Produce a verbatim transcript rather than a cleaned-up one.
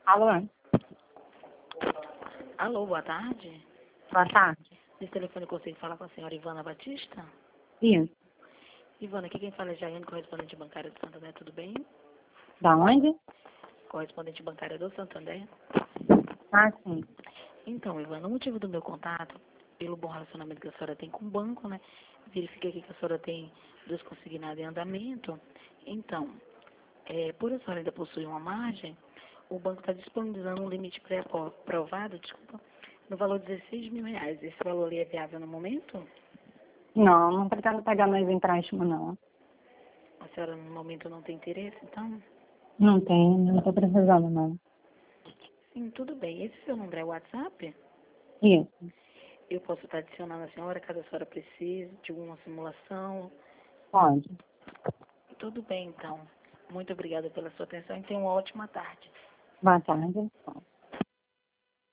Alô? Alô, boa tarde. Boa tarde. Nesse telefone eu consigo falar com a senhora Ivana Batista? Isso. Ivana, aqui quem fala é Jaiane, correspondente bancária do Santander, tudo bem? Da onde? Correspondente bancária do Santander. Ah, sim. Então, Ivana, o motivo do meu contato, pelo bom relacionamento que a senhora tem com o banco, né? Verifiquei aqui que a senhora tem dois consignados em andamento. Então, é, por a senhora ainda possuir uma margem, o banco está disponibilizando um limite pré-aprovado, desculpa, no valor de dezesseis mil reais. Esse valor ali é viável no momento? Não, não pretendo pegar mais empréstimo, não. A senhora no momento não tem interesse, então? Não tenho, não estou precisando, não. Sim, tudo bem. Esse seu número é o WhatsApp? Isso. Eu posso estar adicionando a senhora caso a senhora precise de alguma simulação? Pode. Tudo bem, então. Muito obrigada pela sua atenção e tenha uma ótima tarde. Boa tarde.